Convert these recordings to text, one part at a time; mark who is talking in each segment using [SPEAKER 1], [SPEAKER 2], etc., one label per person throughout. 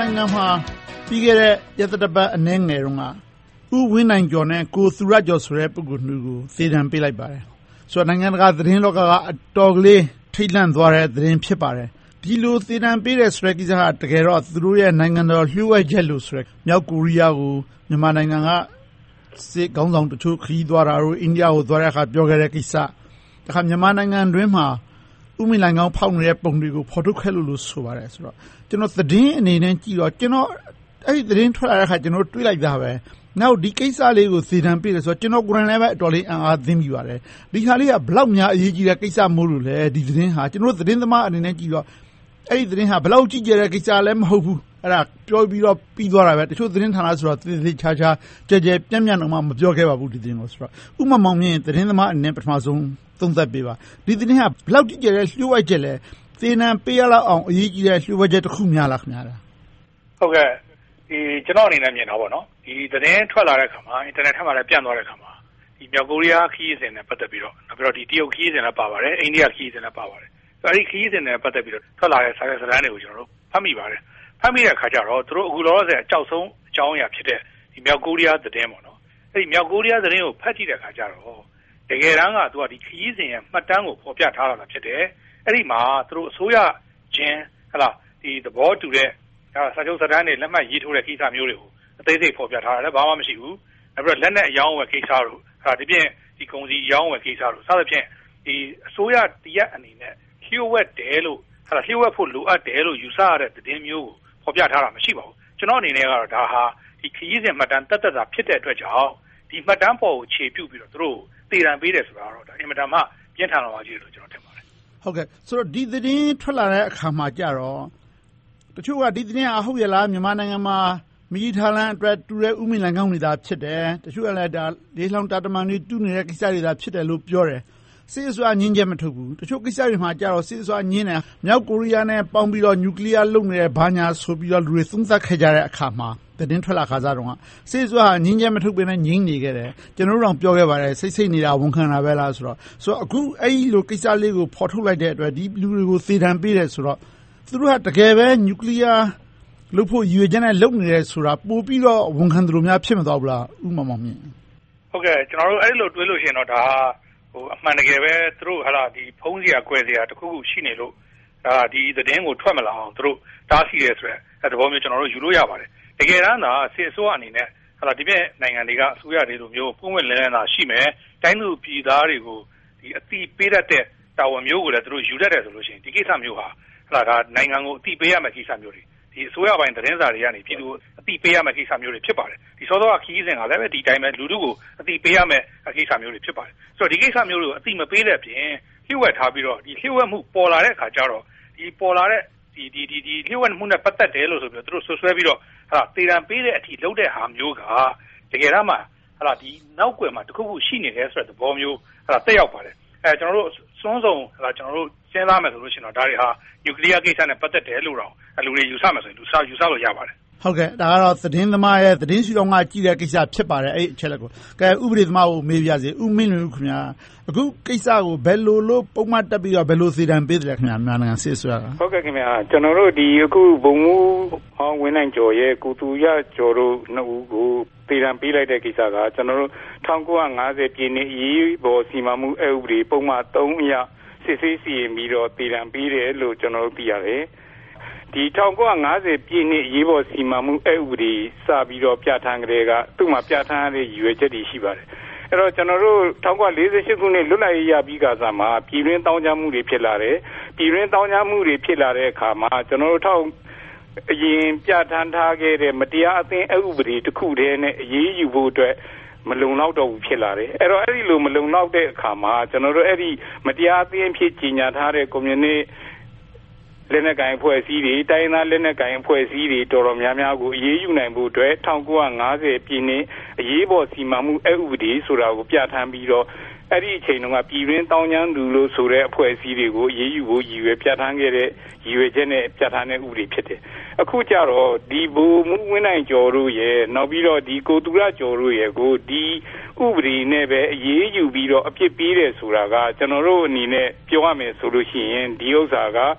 [SPEAKER 1] နိုင်ငံမှာပြီးခဲ့တဲ့ရက်သတ္တပတ်အနည်းငယ်တုန်းကဦးဝင်းနိုင်ကျော်နဲ့ကိုသူရကျော်ဆိုတဲ့ပုဂ္ဂိုလ်နှစ်ဦးကိုသေဒဏ်ပေးလိုက်ပါတယ်။ဆိုတော့နိုင်ငံတကာသတင်းလောကကအတော်ကလေးထိတ်လန့်သွားတဲ့သတင်းဖြစ်ပါတယ်။ဒီလိုသေဒဏ်ပေးတဲ့ဆိုတဲ့ကိစ္စကတကယ်တော့သူတို့ရဲ့နိုင်ငံတော်လျှို့ဝှက်ချက်လို့ဆိုတဲ့မြောက်ကိုရီးယားကိုမြန်မာနိုင်ငံကစစ်ခေါင်းဆောင်တချို့ခရီးသွားတာတို့အိန္ဒိယကိုသွားတဲ့အခါပြောခဲ့တဲ့ကိစ္စတခါမြန်မာနိုင်ငံတွင်းမှာဥမင်လိုင်ကောင်းဖောက်နေတဲ့ပုံတွေကိုဖော်ထုတ်ခဲ့လို့ဆိုပါတယ်ဆိုတော့ကျွန်တော်သတင်းအနေနဲ့ကြည့်တော့ကျွန်တော်အဲ့ဒီသတင်းထွက်လာတဲ့အခါကျွန်တော်တွေးလိုက်တာပဲနောက်ဒီကိစ္စလေးကိုသေဒဏ်ပေးတယ်ဆိုတော့ကျွန်တော်ကိုယ်တိုင်လည်းပဲအတော်လေးအံ့အားသင့်မိပါတယ်ဒီခါလေးကဘလောက်များအရေးကြီးတဲ့ကိစ္စမို့လို့လဲဒီသတင်းဟာကျွန်တော်သတင်းသမားအနေနဲ့ကြည့်တော့အဲ့ဒီသတင်းဟာဘလောက်ကြီးကျယ်တဲ့ကိစ္စလည်းမဟုတ်ဘူးအဲ့ဒါပြောပြီးတော့ပြီးသွားတာပဲတချို့သတင်းဌာနဆိုတော့သေသေးချာချာကြဲကြဲပြန့်ပြန့်တော့မှမပြောခဲ့ပါဘူးဒီသတင်းကိုဆိုတော့ဥမမောင်မြင့်သတင်းသမားအနေနဲ့ပထမဆုံးသုံးသပ်ပေးပါဒီသတင်းဟာဘလောက်ကြီးကျယ်တဲ့လျှို့ဝှက်ချက်လဲသေဒဏ်ပေးရလောက်အောင်အရေးကြီးတဲ့လျှို့ဝှက်ချက်တစ်ခုများလားခင်ဗျာ
[SPEAKER 2] ဟုတ်ကဲ့ဒီကျွန်တော်အနေနဲ့မြင်တာပေါ့နော်ဒီသတင်းထွက်လာတဲ့အခါမှာအင်တာနက်ထက်မှာလည်းပြန့်သွားတဲ့အခါမှာဒီမြောက်ကိုရီးယားခီးစဉ်နဲ့ပတ်သက်ပြီးတော့နောက်ပြီးတော့ဒီတရုတ်ခီးစဉ်လည်းပါပါတယ်အိန္ဒိယခီးစဉ်လည်းပါပါတယ်အဲဒီခီးစဉ်နဲ့ပတ်သက်ပြီးတော့ထွက်လာတဲ့စာရွက်စာတမ်းတွေကိုကျွန်တော်တို့ဖတ်မိပါတယ်ဖတ်မိတဲ့အခါကျတော့သူတို့အခုလောလောဆယ်အကြောက်ဆုံးအကြောင်းအရာဖြစ်တဲ့ဒီမြောက်ကိုရီးယားသတင်းပေါ့နော်အဲဒီမြောက်ကိုရီးယားသတင်းကိုဖတ်ကြည့်တဲ့အခါကျတော့တကယ်တမ်းကသူကဒီခီးစဉ်ရဲ့မှတ်တမ်းကိုဖော်ပြထားတာဖြစ်တယ်အဲဒီမှာသူတို့အစိုးရချင်းဟလာဒီသဘောတူတဲ့စာချုပ်စာတမ်းတွေလက်မှတ်ရေးထိုးတဲ့ကိစ္စမျိုးတွေကိုအသေးစိတ်ဖော်ပြထားတယ်ဘာမှမရှိဘူးနောက်ပြီးတော့လက်နက်အယောင်းဝယ်ကိစ္စတို့ဒီပြင်ဒီကုန်စည်ရောင်းဝယ်ကိစ္စတို့စသဖြင့်ဒီအစိုးရတရက်အနေနဲ့လျှို့ဝှက်တယ်လို့လျှို့ဝှက်ဖို့လိုအပ်တယ်လို့ယူဆရတဲ့သတင်းမျိုးကိုဖော်ပြထားတာမရှိပါဘူးကျွန်တော်အနေနဲ့ကတော့ဒါဟာဒီခရီးစဉ်မှတ်တမ်းတက်တာဖြစ်တဲ့အတွက်ကြောင့်ဒီမှတ်တမ်းပေါ်ကိုခြေပြုတ်ပြီးတော့သူတို့သေဒဏ်ပေးတယ်ဆိုတာတော့ဒါအင်မတန်မှပြင်းထန်လာပါကြီးလို့ကျွန်တော်ထင်ပါတယ်
[SPEAKER 1] ဟုတ်ကဲ့ဆိုတော့ဒီသတင်းထွက်လာတဲ့အခါမှာကြတော့တချို့ကဒီသတင်းအဟုတ်ရလားမြန်မာနိုင်ငံမှာမီးထားလန်းအတွက်တူတဲ့ဥမင်လိုင်ကောင်းတွေသာဖြစ်တယ်တချို့ကလည်းဒါလေးလောင်တာတမန်တွေတူနေတဲ့ကိစ္စတွေသာဖြစ်တယ်လို့ပြောတယ်စစ်အစိုးရညင်းချက်မထုတ်ဘူးတချို့ကိစ္စတွေမှာကြတော့စစ်အစိုးရညင်းတယ်မြောက်ကိုရီးယားနဲ့ပေါင်းပြီးတော့နျူကလ িয়ার လုပ်နေတယ်ဘာညာဆိုပြီးတော့လူတွေသုံးသပ်ခဲ့ကြတဲ့အခါမှာသတင်းထွက်လာခါစားတော့စစ်အစိုးရညင်းချက်မထုတ်ဘဲနဲ့ညင်းနေခဲ့တယ်ကျွန်တော်တို့တော့ပြောခဲ့ပါတယ်စိတ်နေတာဝန်ခံတာပဲလားဆိုတော့အခုအဲ့ဒီလိုကိစ္စလေးကိုဖော်ထုတ်လိုက်တဲ့အတွက်ဒီလူတွေကိုသေဒဏ်ပေးတယ်ဆိုတော့သူတို့ကတကယ်ပဲနျူကလ িয়ার လုပ်ဖို့ရည်ရွယ်ချက်နဲ့လုပ်နေတယ်ဆိုတာပို့ပြီးတော့ဝန်ခံသလိုများဖြစ်မသွားဘူးလားဥမမောင်မြင့်
[SPEAKER 2] ဟုတ်ကဲ့ကျွန်တော်တို့အဲ့လိုတွေးလို့ရှိရင်တော့ဒါအမှန်တကယ်ပဲသူတို့ဟာဒီဖုံးစရာကွယ်စရာတခုခုရှိနေလို့ဒီသတင်းကိုထွက်မလာအောင်သူတို့တားဆီးရဲဆိုတဲ့သဘောမျိုးကျွန်တော်တို့ယူလို့ရပါတယ်တကယ်တမ်းသာစစ်အစိုးရအနေနဲ့ဒီပြည့်နိုင်ငံတွေကအစိုးရတွေလိုမျိုးပုံဝင်လဲနေတာရှိမယ်တိုင်းသူပြည်သားတွေကိုဒီအတိပေးတတ်တဲ့တာဝန်မျိုးကိုလည်းသူတို့ယူတတ်တယ်ဆိုလို့ရှိရင်ဒီကိစ္စမျိုးဟာဒါနိုင်ငံကိုအတိပေးရမယ့်ကိစ္စမျိုးတွေဒီအစိုးရပိုင်းသတင်းစာတွေကနေပြည်သူအတိပေးရမယ့်ကိစ္စမျိုးတွေဖြစ်ပါတယ်ဒီစောစောကခီးစဉ်ကလည်းပဲဒီတိုင်းပဲလူထုကိုအတိပေးရမယ့်ကိစ္စမျိုးတွေဖြစ်ပါတယ်ဆိုတော့ဒီကိစ္စမျိုးတွေကိုအတိမပေးတဲ့ပြင်လျှို့ဝှက်ထားပြီးတော့ဒီလျှို့ဝှက်မှုပေါ်လာတဲ့အခါကျတော့ဒီပေါ်လာတဲ့ဒီလျှို့ဝှက်မှုနဲ့ပတ်သက်တယ်လို့ဆိုပြီးတော့သူတို့ဆွဆွဲပြီးတော့သေဒဏ်ပေးတဲ့အထိလုပ်တဲ့ဟာမျိုးကတကယ်တော့မှဒီနောက်ကွယ်မှာတခုခုရှိနေတယ်ဆိုတဲ့သဘောမျိုးတက်ရောက်ပါတယ်ကျွန်တော်တို့စွန်းစုံကျွန်တော်တို့စဉ်းစားမယ်ဆိုလို့ရှိရင်တော့ဒါတွေဟာနျူကလ িয়ার ကိစ္စနဲ့ပတ်သက်တယ်လို့တော့လူတွေယူဆမယ်ဆိုရင်ယူဆလို့ရပါတယ်
[SPEAKER 1] ဟုတ်ကဲ့ဒါကတော့သတင်းသမားရဲ့သတင်းစီတော်ကကြည့်တဲ့ကိစ္စဖြစ်ပါတယ်အဲ့အချက်လက်ကိုကဲဥပဒေသမားကိုမေးပြစေဥမင်းလွင်ဦးခင်ဗျာအခုကိစ္စကိုဘယ်လိုလို့ပုံမှန်တက်ပြီးတော့ဘယ်လိုသေဒဏ်ပေးတယ်ခင်ဗျာမြန်မာနိုင်ငံစစ်အစိုးရက
[SPEAKER 3] ဟုတ်ကဲ့ခင်ဗျာကျွန်တော်တို့ဒီအခုဘုံမူဟောင်းဝင်းနိုင်ကျော်ရဲ့ကိုသူရကျော်တို့နှစ်ဦးကိုသေဒဏ်ပေးလိုက်တဲ့ကိစ္စကကျွန်တော်တို့1950ပြည့်နှစ်ရေးပေါ်စီမံမှုအဥပဒေပုံမှန်3အရစစ်ဆေးစီရင်ပြီးတော့သေဒဏ်ပေးတယ်လို့ကျွန်တော်တို့သိရတယ်ဒီ1950ပြည့်နှစ်ရေးပေါ်စီမံမှုအဥပဒေစပြီးတော့ပြဋ္ဌာန်းကြတဲ့ကသူ့မှာပြဋ္ဌာန်းရတဲ့ရည်ရွယ်ချက်တွေရှိပါတယ်အဲ့တော့ကျွန်တော်တို့1948ခုနှစ်လွတ်လပ်ရေးရပြီးကစားမှာပြည်တွင်းတောင်းကြမှုတွေဖြစ်လာတယ်ပြည်တွင်းတောင်းကြမှုတွေဖြစ်လာတဲ့အခါမှာကျွန်တော်တို့အရင်ပြဋ္ဌာန်းထားခဲ့တဲ့မတရားအသင်းအဥပဒေတစ်ခုတည်းနဲ့အရေးယူဖို့အတွက်မလုံလောက်တော့ဘူးဖြစ်လာတယ်အဲ့တော့အဲ့ဒီလိုမလုံလောက်တဲ့အခါမှာကျွန်တော်တို့အဲ့ဒီမတရားအသင်းဖြစ်ကြီးညာထားတဲ့ကွန်မြူနတီလက်နက်ကိုင်အဖွဲ့အစည်းတွေတိုင်းသားလက်နက်ကိုင်အဖွဲ့အစည်းတွေတော်တော်များများကိုအရေးယူနိုင်ဖို့အတွက်1950ပြည့်နှစ်အရေးပေါ်စီမံမှုအဥပဒေဆိုတာကိုပြဋ္ဌာန်းပြီးတော့အဲ့ဒီအချိန်တုန်းကပြည်တွင်းတောင်းကျမ်းသူလို့ဆိုတဲ့အဖွဲ့အစည်းတွေကိုအရေးယူဖို့ရည်ရွယ်ပြဋ္ဌာန်းခဲ့တဲ့ရည်ရွယ်ချက်နဲ့ပြဋ္ဌာန်းတဲ့ဥပဒေဖြစ်တယ်။အခုကျတော့ဒီဘိုးမူဝင်းနိုင်ကျော်တို့ရဲ့နောက်ပြီးတော့ဒီကိုသူရကျော်တို့ရဲ့ကိုဒီဥပဒေနဲ့ပဲအရေးယူပြီးတော့အပြစ်ပေးတယ်ဆိုတာကကျွန်တော်တို့အနေနဲ့ပြောရမယ်ဆိုလို့ရှိရင်ဒီဥစ္စာကဥ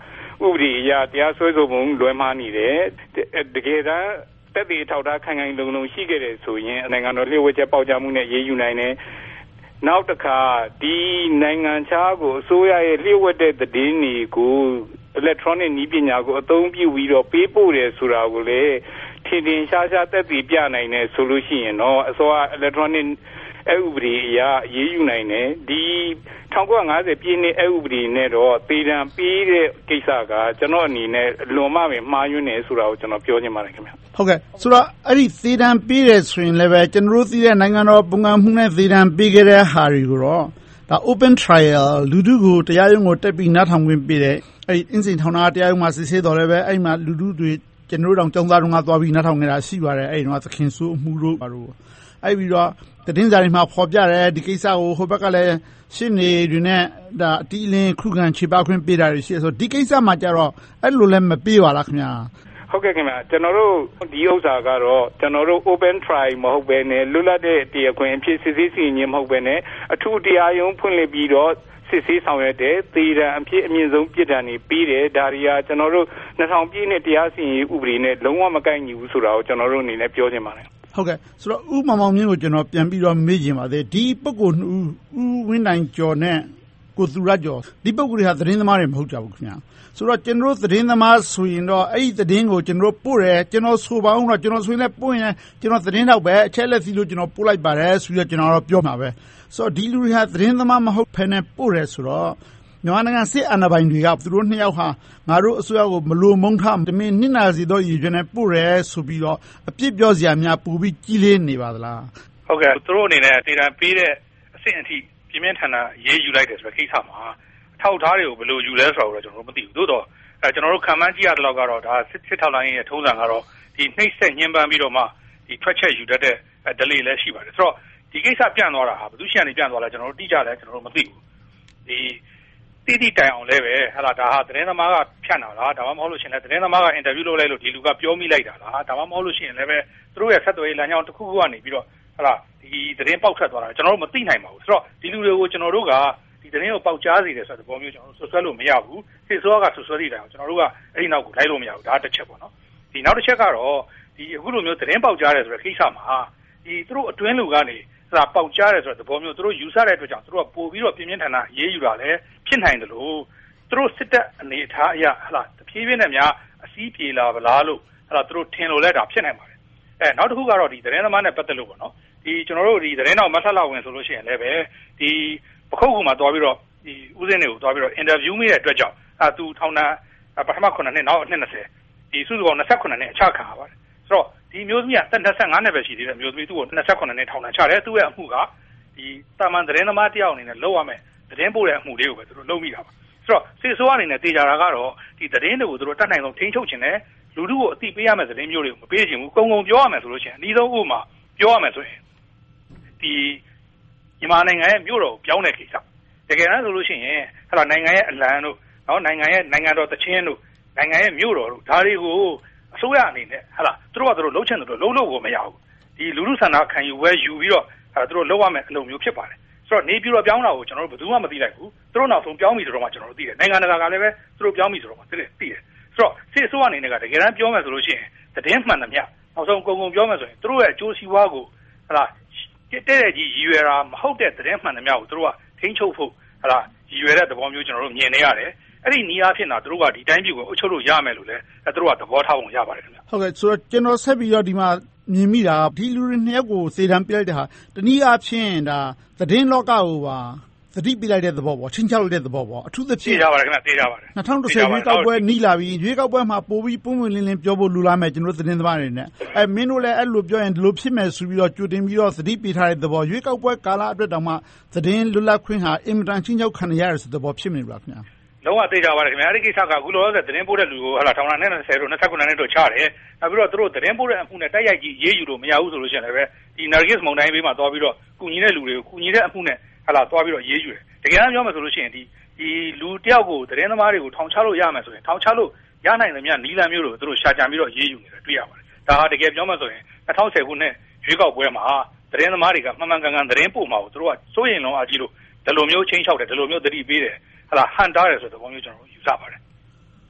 [SPEAKER 3] ပဒေအရတရားစွဲဆိုပုံလွဲမှားနေတယ်တကယ်တမ်းတက်သေးထောက်ထားခိုင်ခိုင်လုံလုံရှိခဲ့တယ်ဆိုရင်နိုင်ငံတော်လျှို့ဝှက်ချက်ပေါက်ကြားမှုနဲ့ရေးယူနိုင်တယ်နောက်တစ်ခါဒီနိုင်ငံခြားကိုအစိုးရရဲ့လျှို့ဝှက်တဲ့သတင်းတွေကို electronic နည်းပညာကိုအသုံးပြုပြီးတော့ပေးပို့တယ်ဆိုတာကိုလေထင်ထင်ရှားရှားသက်သေပြနိုင်တယ်ဆိုလို့ရှိရင်တော့အစိုးရ electronic ဥပဒေအရရေးယူနိုင်တယ်ဒီ1950ပြည့်နှစ်ဥပဒေနဲ့တော့တည်တံပေးတဲ့ကိစ္စကကျွန်တော်အနေနဲ့လွန်မှပဲမှားယွင်းနေဆိုတာကိုကျွန်တော်ပြောချင်ပါတယ်ခင်ဗျ
[SPEAKER 1] ဟုတ်ကဲ့ဆိုတော့အဲ့ဒီတည်တံပေးတယ်ဆိုရင်လည်းပဲကျွန်တော်တို့သိတဲ့နိုင်ငံတော်ပုံကမှုနဲ့တည်တံပေးခဲ့တဲ့ဟာတွေကိုတော့ဒါ open trial လူထုကိုတရားရုံးကိုတက်ပြီးနားထောင်ခွင့်ပေးတဲ့အဲ့ဒီအင်းစိန်ထောင်နာတရားရုံးမှာစစ်ဆေးတော်လည်းပဲအဲ့မှာလူထုတွေကျွန်တော်တို့တောင်ចောင်းသားတို့ကသွားပြီးနားထောင်နေတာရှိပါတယ်အဲ့ဒီတော့သခင်ဆိုးအမှုတို့ပါတော့အဲ့ပြီးတော့သတင်းစာတွေမှာဖော်ပြတယ်ဒီကိစ္စကိုဟိုဘက်ကလည်းရှင်းနေတွေနဲ့ဒါအတီးလင်းခုခံခြေပခွင့်ပေးတာတွေရှိဆိုဒီကိစ္စမှာကြတော့အဲ့လိုလည်းမပေးပါလားခင်ဗျာ
[SPEAKER 3] ဟုတ်ကဲ့ခင်ဗျာကျွန်တော်တို့ဒီဥစ္စာကတော့ကျွန်တော်တို့ open trial မဟုတ်ဘဲနဲ့လွတ်လပ်တဲ့တရားခွင်အဖြစ်စစ်ဆေးစီရင်မဟုတ်ဘဲနဲ့အထူးတရားရုံးဖွင့်လှစ်ပြီးတော့စစ်ဆေးဆောင်ရွက်တဲ့သေဒဏ်အဖြစ်အမြင့်ဆုံးပြစ်ဒဏ်တွေပေးတယ်ဒါတွေကကျွန်တော်တို့2000ပြည့်နှစ်တရားစီရင်ဥပဒေနဲ့လုံးဝမကိုက်ညီဘူးဆိုတာကိုကျွန်တော်တို့အနေနဲ့ပြောချင်ပါတယ်
[SPEAKER 1] ဟုတ်ကဲ့ဆိုတော့ဦးမောင်မောင်မြင့်ကိုကျွန်တော်ပြန်ပြီးတော့မေးချင်ပါသေးဒီပုဂ္ဂိုလ်ဦးဝင်းနိုင်ကျော်နဲ့ကိုသူရကျော်ဒီပုဂ္ဂိုလ်တွေဟာသတင်းသမားတွေမဟုတ်ကြဘူးခင်ဗျာဆိုတော့ကျွန်တော်သတင်းသမားဆိုရင်တော့အဲ့ဒီသတင်းကိုကျွန်တော်ပို့တယ်ကျွန်တော်ဆိုပါအောင်တော့ကျွန်တော်ဆိုရင်လည်းပို့ရင်ကျွန်တော်သတင်းတော့ပဲအချက်လက်စီလို့ကျွန်တော်ပို့လိုက်ပါတယ်ဆိုပြီးတော့ကျွန်တော်တော့ပြောမှာပဲဆိုတော့ဒီလူတွေဟာသတင်းသမားမဟုတ်ဘဲနဲ့ပို့တယ်ဆိုတော့မြန်မာနိုင်ငံစစ်အာဏာပိုင်တွေကသူတို့နှစ်ယောက်ဟာငါတို့အစိုးရကိုမလိုမုန်းထားတမင်နစ်နာစီတော့ရည်ရွယ်နေပို့ရဲဆိုပြီးတော့အပြစ်ပြောစရာများပူပြီးကြီးလေးနေပါသလား
[SPEAKER 2] ဟုတ်ကဲ့သူတို့အနေနဲ့ဒေတာပေးတဲ့အဆင့်အထိပြင်းပြင်းထန်ထန်ရေးယူလိုက်တယ်ဆိုတဲ့ကိစ္စမှာထောက်ထားတွေကိုဘယ်လိုယူလဲဆိုတော့ကျွန်တော်တို့မသိဘူးသို့တော့ကျွန်တော်တို့ခံမှန်းကြည့်ရတဲ့လောက်ကတော့ဒါစစ်ထောက်လိုင်းရဲ့ထုံးစံကတော့ဒီနှိမ့်ဆက်ညှဉ်းပန်းပြီးတော့မှဒီထွက်ချက်ယူတတ်တဲ့ delay လည်းရှိပါတယ်ဆိုတော့ဒီကိစ္စပြန့်သွားတာဟာဘယ်သူရှင်းနေပြန့်သွားလဲကျွန်တော်တို့တိကျတယ်ကျွန်တော်တို့မသိဘူးဒီတိတိုင်အောင်လည်းပဲဟာဒါဟာသတင်းသမားကဖြန့်တာလားဒါမှမဟုတ်လို့ရှိရင်လည်းသတင်းသမားကအင်တာဗျူးလုပ်လိုက်လို့ဒီလူကပြောမိလိုက်တာလားဒါမှမဟုတ်လို့ရှိရင်လည်းပဲသူတို့ရဲ့ဆက်သွယ်ရေးလမ်းကြောင်းတစ်ခုခုကနေပြီးတော့ဟာဒီသတင်းပေါက်ထွက်သွားတာကျွန်တော်တို့မသိနိုင်ပါဘူးဆိုတော့ဒီလူတွေကိုကျွန်တော်တို့ကဒီသတင်းကိုပေါက်ကြားစေတယ်ဆိုတဲ့ပုံမျိုးကျွန်တော်တို့ဆွဆွဲလို့မရဘူးစစ်စောကဆွဆွဲနေတယ်ကျွန်တော်တို့ကအဲ့ဒီနောက်ကိုလိုက်လို့မရဘူးဒါတစ်ချက်ပေါ့နော်ဒီနောက်တစ်ချက်ကတော့ဒီအခုလိုမျိုးသတင်းပေါက်ကြားတယ်ဆိုတဲ့ကိစ္စမှာဒီသူတို့အတွင်းလူကနေပေါက်ကြားတယ်ဆိုတဲ့သဘောမျိုးသူတို့ယူဆတဲ့အတွက်ကြောင့်သူတို့ကပို့ပြီးတော့ပြင်းပြင်းထန်ထန်ရေးယူတာလည်းဖြစ်နိုင်တယ်လို့သူတို့စစ်တပ်အနေအထားအရတဖြည်းဖြည်းနဲ့များအစည်းပြေလာဗလားလို့သူတို့ထင်လို့လဲဒါဖြစ်နိုင်ပါတယ်နောက်တစ်ခုကတော့ဒီသတင်းသမားနဲ့ပတ်သက်လို့ပေါ့နော်ဒီကျွန်တော်တို့ဒီသတင်းတော်မဆက်လောက်ဝင်ဆိုလို့ရှိရင်လည်းပဲဒီပခုတ်ကူမှာတွားပြီးတော့ဒီဦးစင်းတွေကိုတွားပြီးတော့အင်တာဗျူးမိတဲ့အတွက်ကြောင့်သူထောင်ပထမ9နှစ်နောက်နှစ်20ဒီစုစုပေါင်း29နှစ်အခြားခံရပါတယ်ဆိုတော့ဒီမျိုးသမီးက25နှစ်ပဲရှိသေးတယ်မျိုးသမီးသူ့ကို29နှစ်ထောင်ချတယ်သူ့ရဲ့အမှုကဒီတာမန်သတင်းသမားတယောက်အနေနဲ့လုပ်ရမယ်သတင်းပို့တဲ့အမှုလေးကိုပဲသူတို့လုပ်မိတာပါဆိုတော့စစ်ဆိုးအနေနဲ့တေချာတာကတော့ဒီသတင်းတွေကိုသူတို့တတ်နိုင်ဆုံးထိန်းချုပ်ခြင်းနဲ့လူထုကိုအသိပေးရမယ့်သတင်းမျိုးတွေကိုမပေးချင်ဘူးကုံကုံပြောရမယ်ဆိုလို့ရှိရင်အနည်းဆုံးဥပမာပြောရမယ်ဆိုရင်ဒီမြန်မာနိုင်ငံရဲ့မြို့တော်ကိုပြောင်းတဲ့ကိစ္စတကယ်တမ်းဆိုလို့ရှိရင်နိုင်ငံရဲ့အလံတို့နိုင်ငံတော်တခြင်းတို့နိုင်ငံရဲ့မြို့တော်တို့ဒါတွေကိုအစိုးရအနေနဲ့သူတို့ကသူတို့လှုပ်ချင်တယ်လို့လှုပ်ကိုမရဘူးဒီလူထုဆန္ဒခံယူပွဲယူပြီးတော့သူတို့လှုပ်ရမယ်အလုပ်မျိုးဖြစ်ပါတယ်ဆိုတော့နေပြည်တော်ပြောင်းတာကိုကျွန်တော်တို့ဘယ်သူမှမသိလိုက်ဘူးသူတို့နောက်ဆုံးပြောင်းပြီဆိုတော့မှကျွန်တော်တို့သိတယ်နိုင်ငံတကာကလည်းပဲသူတို့ပြောင်းပြီဆိုတော့မှသိတယ်ဆိုတော့စစ်အစိုးရအနေနဲ့ကတကယ်တမ်းပြောမယ်ဆိုလို့ရှိရင်သတင်းမှန်သမျှနောက်ဆုံးကုံပြောမယ်ဆိုရင်သူတို့ရဲ့အကျိုးစီးပွားကိုတဲ့ကြီးရည်ရွယ်တာမဟုတ်တဲ့သတင်းမှန်သမျှကိုသူတို့ကထိန်းချုပ်ဖို့ရည်ရွယ်တဲ့သဘောမျိုးကျွန်တော်တို့မြင်နေရတယ်အဲ့ဒီနေရာဖြစ်တာသူတို့ကဒီတိုင်းပြည်ကိုအုပ်ချုပ်လို့ရမယ်လို့လဲသူတို့ကသဘောထားပုံရပါတယ်ခင်ဗျ
[SPEAKER 1] ဟုတ်ကဲ့ဆိုတော့ကျွန်တော်ဆက်ပြီးတော့ဒီမှာမြင်မိတာဒီလူတွေနှစ်ယောက်ကိုစေတံပြလိုက်တဲ့ဟာတနည်းအားဖြင့်ဒါသတင်းလောကကိုပါသတိပြလိုက်တဲ့သဘောပေါ့ချင်းချောက်လိုက်တဲ့သဘောပေါ့အထူးသဖြင့်
[SPEAKER 2] သိကြပါတယ်ခင်ဗျသိကြပါတယ်
[SPEAKER 1] 2010ရွေးကောက်ပွဲနီးလာပြီရွေးကောက်ပွဲမှာပိုပြီးပုံမှန်လင်းလင်းပြောဖို့လူလာမယ်ကျွန်တော်သတင်းသမားတွေနဲ့မင်းတို့လည်းအဲ့လိုပြောရင်ဒီလိုဖြစ်မယ်ဆိုပြီးတော့ကြိုတင်ပြီးတော့သတိပေးထားတဲ့သဘောရွေးကောက်ပွဲကာလအတွက်တောင်မှသတင်းလွတ်လပ်ခွင့်ဟာအင်မတန်ချင်းချောက်ခံရရဆိုတဲ့သဘောဖြစ်နေပြီလားခင်ဗျာ
[SPEAKER 2] လုံးဝသိကြပါတယ်ခင်ဗျာအဲ့ဒီကိစ္စကအခုလောဆယ်သတင်းပို့တဲ့လူကိုထောင်လာနဲ့20တို့29နှစ်တို့ချတယ်နောက်ပြီးတော့သူတို့သတင်းပို့တဲ့အမှုနဲ့တိုက်ရိုက်ကြီးရေးယူလို့မရဘူးဆိုလို့ရှိရင်လည်းဒီ Nargis မုံတိုင်းဘေးမှာသွားပြီးတော့ကုညီတဲ့လူတွေကိုကုညီတဲ့အမှုနဲ့သွားပြီးတော့ရေးယူတယ်တကယ်တမ်းပြောမယ်ဆိုလို့ရှိရင်ဒီလူတယောက်ကိုသတင်းသမားတွေကိုထောင်ချလို့ရမယ်ဆိုရင်ထောင်ချလို့ရနိုင်တဲ့မြနီလန်မျိုးတွေကိုသူတို့ရှာကြံပြီးတော့ရေးယူနေတယ်တွေ့ရပါတယ်ဒါဟာတကယ်ပြောမယ်ဆိုရင်2010ခုနှစ်ရွေးကောက်ပွဲမှာသတင်းသမားတွေကမှန်မှန်ကန်ကန်သတင်းပို့မှာကိုသူတို့ကစိုးရင်လုံးအကြီးလို့ဒီလိုမျိုးချင်းချောက်တယ်ဒီလိုမျိုးသတိပေးတယ်ဟန်တားတယ်ဆိုတဲ့ပုံမျိုးကျွန်တော်ယူဆပါတယ်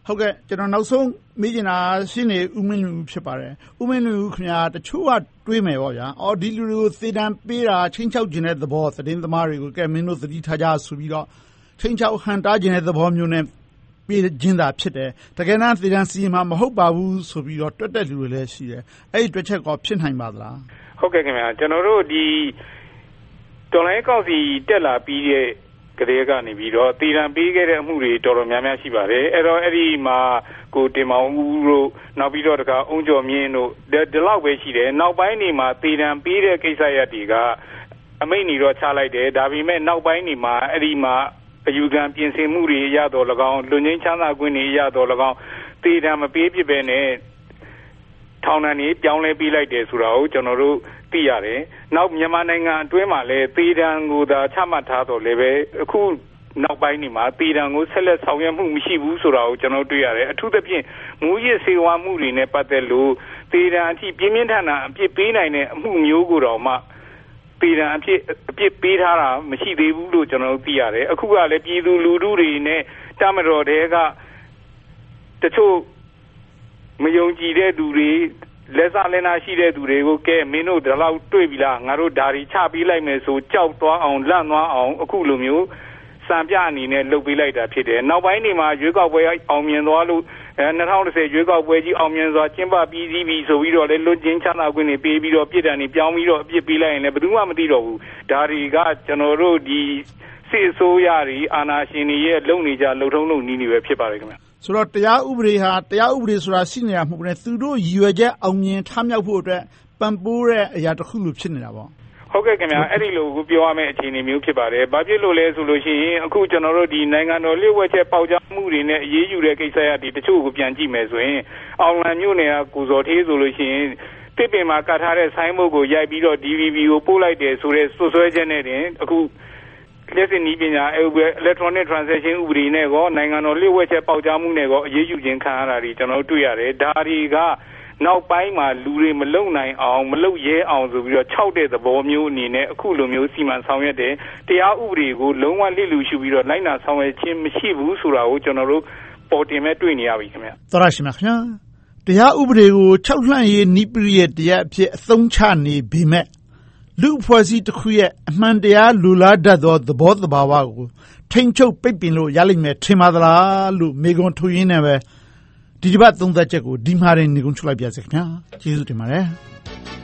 [SPEAKER 1] ဟုတ်ကဲ့ကျွန်တော်နောက်ဆုံးမေးချင်တာရှင်းနေဦးမင်းလူဖြစ်ပါတယ်ဦးမင်းလူခင်ဗျာတချို့ကတွေးမယ်ပေါ့ဗျာဒီလူတွေကိုသေတံပေးတာချင်းချောက်ခြင်းတဲ့သဘောသတင်းသမားတွေကိုကဲမင်းတို့သတိထားကြဆိုပြီးတော့ချင်းချောက်ဟန်တားခြင်းတဲ့သဘောမျိုးနဲ့ပေးခြင်းသာဖြစ်တယ်တကယ်တမ်းသေတံစီရင်မှာမဟုတ်ပါဘူးဆိုပြီးတော့တွက်တဲ့လူတွေလည်းရှိတယ်အဲ့ဒီတွက်ချက်ကဖြစ်နိုင်ပါသလား
[SPEAKER 3] ဟုတ်ကဲ့ခင်ဗျာကျွန်တော်တို့ဒီတော်လိုင်းကောက်စီတက်လာပြီးတဲ့ကလေးကနေပြီးတော့တည်တံပေးခဲ့တဲ့အမှုတွေတော်တော်များများရှိပါတယ်အဲ့တော့အဲ့ဒီမှာကိုတင်မောင်ဦးတို့နောက်ပြီးတော့တခါအုံကျော်မြင့်တို့ဒီလောက်ပဲရှိတယ်နောက်ပိုင်းနေမှာတည်တံပေးတဲ့ကိစ္စရပ်တွေကအမိန့်နေတော့ချလိုက်တယ်ဒါပေမဲ့နောက်ပိုင်းနေမှာအဲ့ဒီမှာအယူခံပြင်ဆင်မှုတွေရတော့၎င်းလူငင်းချမ်းသာခွင့်တွေရတော့၎င်းတည်တံမပေးဖြစ်ပဲနဲ့ထောင်ဒဏ်ကြီးပြောင်းလဲပေးလိုက်တယ်ဆိုတာကိုကျွန်တော်တို့သိရတယ်။နောက်မြန်မာနိုင်ငံအတွင်းမှာလည်းတည်တံကိုသာချမှတ်ထားတော့လည်းပဲအခုနောက်ပိုင်းနေမှာတည်တံကိုဆက်လက်ဆောင်ရွက်မှုမရှိဘူးဆိုတာကိုကျွန်တော်တွေ့ရတယ်။အထူးသဖြင့်မူရစ်စေဝါမှုတွေနဲ့ပတ်သက်လို့တည်တံအထိပြင်းပြင်းထန်ထန်အပြစ်ပေးနိုင်တဲ့အမှုမျိုးကိုတော့မှတည်တံအပြစ်ပေးထားတာမရှိသေးဘူးလို့ကျွန်တော်သိရတယ်။အခုကလည်းပြည်သူလူထုတွေနဲ့တမတော်တွေကတချို့မယုံကြည်တဲ့သူတွေလက်စားလက်နာရှိတဲ့သူတွေကိုကဲမင်းတို့ဒီလောက်တွေ့ပြီလားငါတို့ဓာရီချပေးလိုက်မယ်ဆိုကြောက်သွားအောင်လန့်သွားအောင်အခုလိုမျိုးစံပြအနေနဲ့လုပ်ပေးလိုက်တာဖြစ်တယ်နောက်ပိုင်းနေမှာရွေးကောက်ပွဲအောင်မြင်သွားလို့2010ရွေးကောက်ပွဲကြီးအောင်မြင်စွာကျင်းပပြီးစီးပြီဆိုပြီးတော့လေလွတ်ချင်းချမ်းသာခွင့်တွေပေးပြီးတော့ပြည်တယ်နေပြောင်းပြီးတော့အပြစ်ပေးလိုက်ရင်လည်းဘယ်သူမှမသိတော့ဘူးဓာရီကကျွန်တော်တို့ဒီစစ်အစိုးရတွေအာဏာရှင်တွေရဲ့လုံနေကြလုံထုံးလုံနီးနေပဲဖြစ်ပါတယ်ခင်ဗျ
[SPEAKER 1] ဆိုတော့တရားဥပဒေဆိုတာရှိနေတာမဟုတ်ဘူးねသူတို့ရည်ရွယ်ချက်အောင်မြင်ထမြောက်ဖို့အတွက်ပံ့ပိုးတဲ့အရာတစ်ခုလိုဖြစ်နေတာပေါ့
[SPEAKER 3] ဟုတ်ကဲ့ခင်ဗျာအဲ့ဒီလိုကိုပြောရမယ့်အခြေအနေမျိုးဖြစ်ပါတယ်ဘာဖြစ်လို့လဲဆိုလို့ရှိရင်အခုကျွန်တော်တို့ဒီနိုင်ငံတော်လျှို့ဝှက်ချက်ပေါက်ကြားမှုတွေနဲ့အရေးယူတဲ့ကိစ္စရပ်တွေတချို့ကိုပြန်ကြည့်မယ်ဆိုရင်အောင်လံမြို့နယ်ကကိုစော်ထေးဆိုလို့ရှိရင်တစ်ပင်မှာကတ်ထားတဲ့ဆိုင်းဘုတ်ကိုရိုက်ပြီးတော့ DVB ကိုပို့လိုက်တယ်ဆိုတဲ့စွပ်စွဲချက်နဲ့တင်အခုလက်စင်နီးပညာ electronic transaction ဥပဒေနဲ့ကောနိုင်ငံတော်လျှို့ဝှက်ချက်ပေါက်ကြားမှုနဲ့ကောအရေးယူခြင်းခံရတာတွေကျွန်တော်တွေ့ရတယ်ဒါတွေကနောက်ပိုင်းမှာလူတွေမလုံနိုင်အောင်မလုံရဲအောင်ဆိုပြီးတော့6တဲ့သဘောမျိုးအနေနဲ့အခုလိုမျိုးစီမံဆောင်ရွက်တယ်တရားဥပဒေကိုလုံးဝလစ်လျူရှုပြီးတော့လိုက်နာဆောင်ရွက်ခြင်းမရှိဘူးဆိုတာကိုကျွန်တော်တို့ပေါ်တင်မဲ့တွေ့နေရပြီခင်ဗျ
[SPEAKER 1] သောရရှိမြခင်တရားဥပဒေကို6လှန့်ရေးနိပရိယတရားအဖြစ်အသုံးချနေပေမဲ့လူအဖွဲ့အစည်းတစ်ခုရဲ့အမှန်တရားလူလားတတ်သောသဘောတဘာဝကိုထိမ့်ချုပ်ပိတ်ပင်လို့ရလိမ့်မယ်ထင်ပါသလားလို့မေကွန်ထုတ်ရင်းနဲ့ပဲဒီတစ်ပတ်သုံးသက်ချက်ကိုဒီမှာနေကုန်ချုပ်လိုက်ပြစေခင်ဗျာကျေးဇူးတင်ပါတယ်